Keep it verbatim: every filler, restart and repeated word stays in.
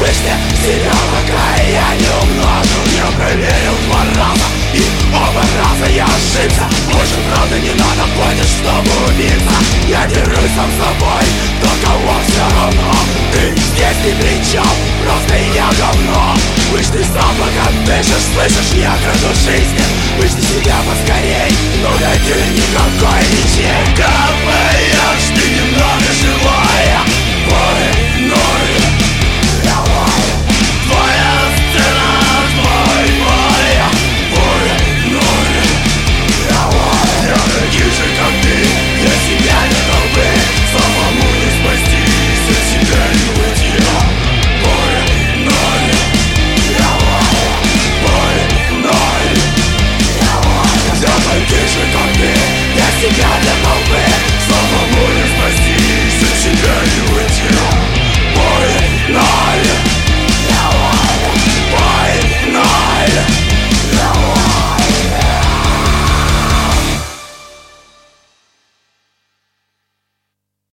Слышите, себя пока я не умножу. Я проверил два раза, и оба раза я ошибся. Больше правда не надо платить, чтобы убиться. Я дерусь сам с собой, до кого все равно. Ты здесь ни при чем, просто я говно. Вышли сам, пока дышишь, слышишь, я краду жизни. Вышли себя поскорей, ну да ты никакой ячейка.